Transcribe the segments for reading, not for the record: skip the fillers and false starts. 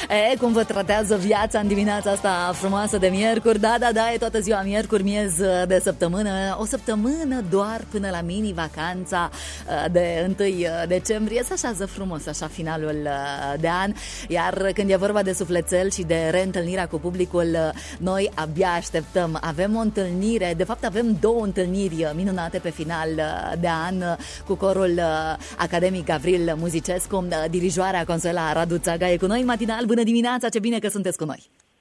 Cum vă tratează viața în dimineața asta frumoasă de miercuri? Da, e toată ziua miercuri, miez de săptămână. O săptămână doar până la mini-vacanța de 1 decembrie. Se așează frumos așa finalul de an. Iar când e vorba de sufletel și de reîntâlnirea cu publicul, noi abia așteptăm. Avem o întâlnire, de fapt avem 2 întâlniri minunate pe final de an cu corul academic Gavril Muzicescu. Dirijoarea Consuela Radu Țaga e cu noi în matinal. Bună dimineața, ce bine că sunteți cu noi.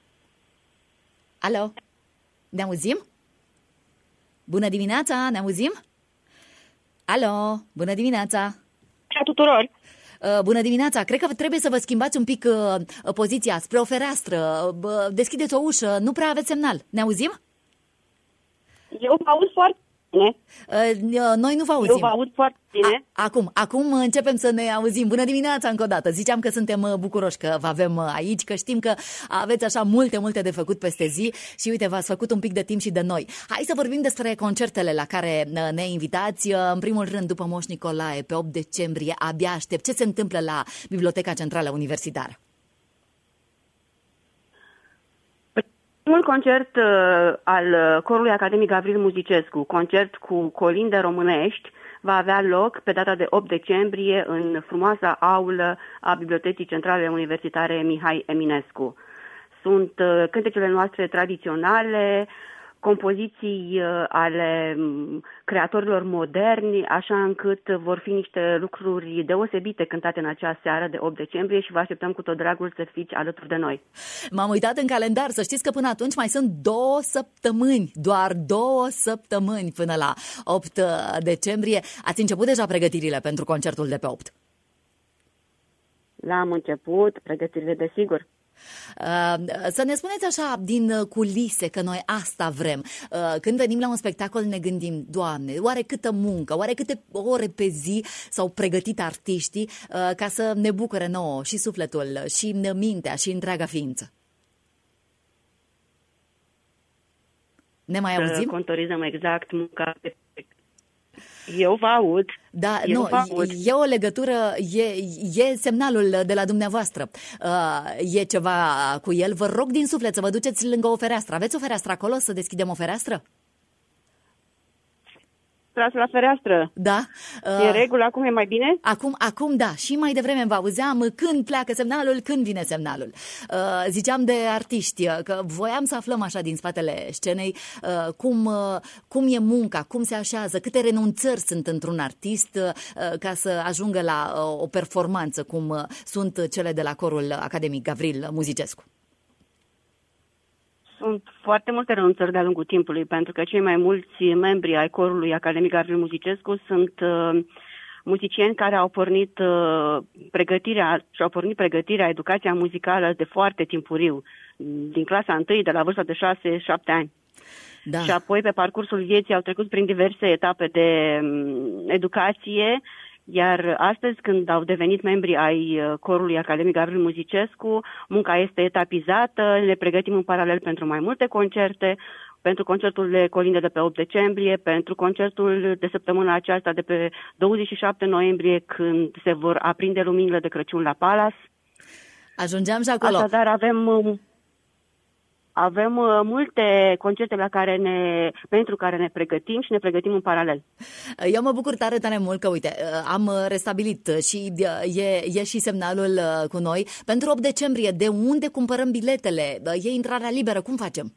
Alo, ne auzim? Bună dimineața, ne auzim? Alo, bună dimineața. Tuturor. Bună dimineața, cred că trebuie să vă schimbați un pic poziția spre o fereastră. Deschideți o ușă, nu prea aveți semnal. Ne auzim? Eu vă aud foarte bine. Noi nu vă auzim. Eu vă aud foarte bine. Acum începem să ne auzim. Bună dimineața încă o dată. Ziceam că suntem bucuroși că vă avem aici, că știm că aveți așa multe de făcut peste zi și uite, v-ați făcut un pic de timp și de noi. Hai să vorbim despre concertele la care ne invitați. În primul rând, după Moș Nicolae, pe 8 decembrie, abia aștept. Ce se întâmplă la Biblioteca Centrală Universitară? Primul concert al Corului Academic Gavril Muzicescu, concert cu colinde românești, va avea loc pe data de 8 decembrie în frumoasa aulă a Bibliotecii Centrale Universitare Mihai Eminescu. Sunt cântecele noastre tradiționale, compoziții ale creatorilor moderni, așa încât vor fi niște lucruri deosebite cântate în acea seară de 8 decembrie și vă așteptăm cu tot dragul să fiți alături de noi. M-am uitat în calendar, să știți că până atunci mai sunt 2 săptămâni, doar 2 săptămâni până la 8 decembrie. Ați început deja pregătirile pentru concertul de pe 8? L-am început, pregătirile desigur. Să ne spuneți așa din culise că noi asta vrem. Când venim la un spectacol ne gândim, Doamne, oare câtă muncă, oare câte ore pe zi s-au pregătit artiștii ca să ne bucure nouă și sufletul și mintea și întreaga ființă. Ne mai auzim? Contorizăm exact munca. Eu vă aud. Da, e o legătură, e semnalul de la dumneavoastră. E ceva cu el. Vă rog din suflet să vă duceți lângă o fereastră. Aveți o fereastră acolo? Să deschidem o fereastră? Tras la fereastră. Da. E regulă, acum e mai bine? Acum da. Și mai devreme vă auzeam când pleacă semnalul, când vine semnalul. Ziceam de artiști, că voiam să aflăm așa din spatele scenei cum e munca, cum se așează, câte renunțări sunt într-un artist ca să ajungă la o performanță, cum sunt cele de la Corul Academic Gavril Muzicescu. Sunt foarte multe renunțări de-a lungul timpului, pentru că cei mai mulți membri ai Corului Academic Gavril Muzicescu sunt muzicieni care au pornit pregătirea, educația muzicală de foarte timpuriu, din clasa 1, de la vârsta de 6-7 ani. Da. Și apoi, pe parcursul vieții, au trecut prin diverse etape de educație, iar astăzi, când au devenit membri ai Corului Academic Gavril Muzicescu, munca este etapizată, ne pregătim în paralel pentru mai multe concerte, pentru concertul de colinde de pe 8 decembrie, pentru concertul de săptămâna aceasta de pe 27 noiembrie, când se vor aprinde luminile de Crăciun la Palace. Ajungeam și acolo. Așadar, avem multe concerte pentru care ne pregătim și ne pregătim în paralel. Eu mă bucur tare mult că, uite, am restabilit și e și semnalul cu noi. Pentru 8 decembrie, de unde cumpărăm biletele? E intrarea liberă, cum facem?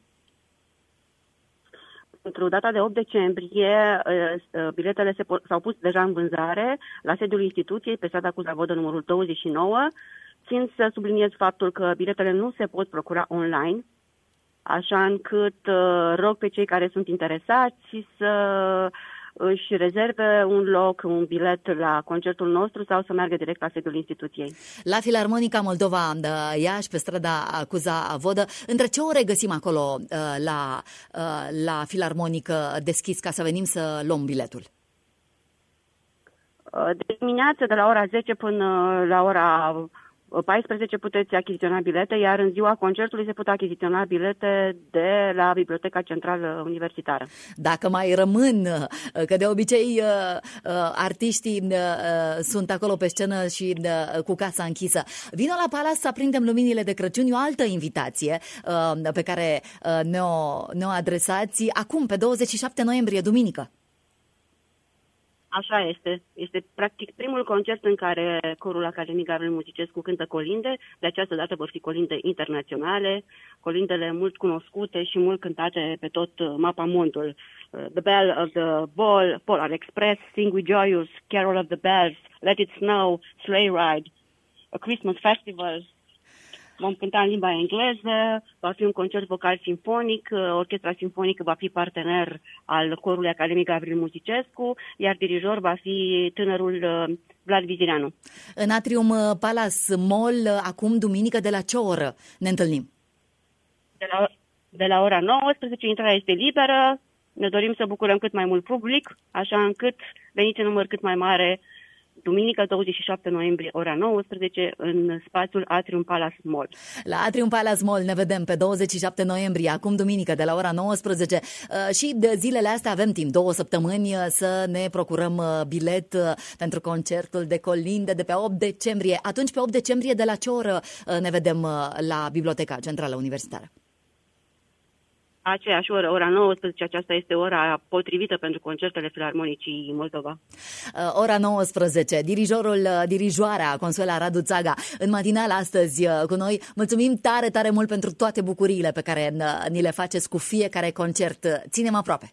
Pentru data de 8 decembrie, biletele s-au pus deja în vânzare la sediul instituției, pe strada Cuzavodă numărul 29. Țin să subliniez faptul că biletele nu se pot procura online, așa încât rog pe cei care sunt interesați să își rezerve un loc, un bilet la concertul nostru sau să meargă direct la sediul instituției. La Filarmonica Moldova Iași, pe strada Cuza-Vodă, între ce ore găsim acolo la Filarmonică deschis ca să venim să luăm biletul? De dimineață, de la ora 10 până la ora 14 puteți achiziționa bilete, iar în ziua concertului se pot achiziționa bilete de la Biblioteca Centrală Universitară. Dacă mai rămân, că de obicei artiștii sunt acolo pe scenă și cu casa închisă, vino la Palace să aprindem luminile de Crăciun. E o altă invitație pe care ne-o adresați acum, pe 27 noiembrie, duminică. Așa este. Este practic primul concert în care Corul Academic Gavril Muzicescu cântă colinde. De această dată vor fi colinde internaționale, colindele mult cunoscute și mult cântate pe tot mapamondul. The Bell of the Ball, Polar Express, Sing with Joyous, Carol of the Bells, Let It Snow, Sleigh Ride, A Christmas Festival. Vom cânta în limba engleză, va fi un concert vocal simfonic, orchestra simfonică va fi partener al Corului Academic Gavril Muzicescu, iar dirijor va fi tânărul Vlad Vizireanu. În Atrium Palace Mall, acum duminică, de la ce oră ne întâlnim? De la ora 19, intrarea este liberă, ne dorim să bucurăm cât mai mult public, așa încât veniți în număr cât mai mare duminică 27 noiembrie, ora 19, în spațiul Atrium Palace Mall. La Atrium Palace Mall ne vedem pe 27 noiembrie, acum duminică, de la ora 19 și de zilele astea avem timp, 2 săptămâni, să ne procurăm bilet pentru concertul de colinde de pe 8 decembrie. Atunci, pe 8 decembrie, de la ce oră ne vedem la Biblioteca Centrală Universitară? Aceeași oră, ora 19, aceasta este ora potrivită pentru concertele Filarmonicii Moldova. Ora 19, dirijoarea Consuela Radu Țaga în matinal astăzi cu noi. Mulțumim tare, tare mult pentru toate bucuriile pe care ni le faceți cu fiecare concert. Ținem aproape!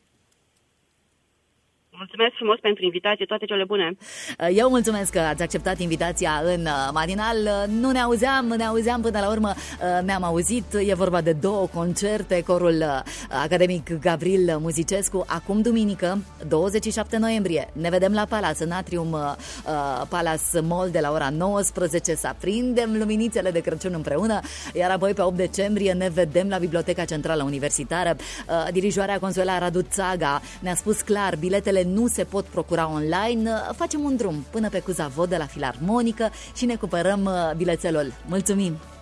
Mulțumesc frumos pentru invitație, toate cele bune. Eu mulțumesc că ați acceptat invitația în matinal. Nu ne auzeam până la urmă, ne-am auzit. E vorba de 2 concerte, Corul Academic Gavril Muzicescu, acum duminică, 27 noiembrie. Ne vedem la Palace, în Atrium Palace Mall, de la ora 19, să aprindem luminițele de Crăciun împreună, iar apoi pe 8 decembrie ne vedem la Biblioteca Centrală Universitară. Dirijoarea Consuela Radu Țaga ne-a spus clar, biletele nu se pot procura online. Facem un drum până pe Cuzavod de la Filarmonică și ne cumpărăm bilețelul. Mulțumim!